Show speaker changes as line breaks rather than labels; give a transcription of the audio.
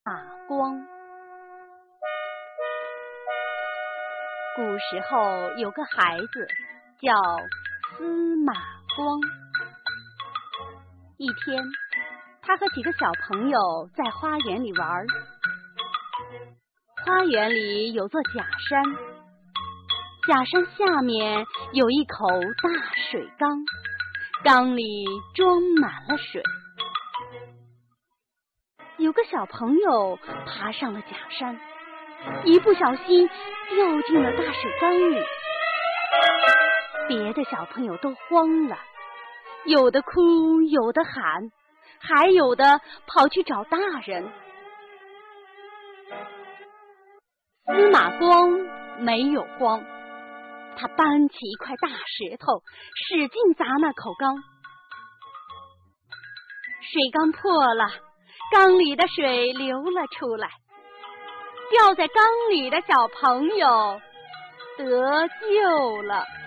马光。古时候有个孩子叫司马光。一天，他和几个小朋友在花园里玩。花园里有座假山，假山下面有一口大水缸，缸里装满了水。有个小朋友爬上了假山，一不小心掉进了大水缸里。别的小朋友都慌了，有的哭，有的喊，还有的跑去找大人。司马光没有慌，他搬起一块大石头，使劲砸那口缸。水缸破了，缸里的水流了出来，掉在缸里的小朋友得救了。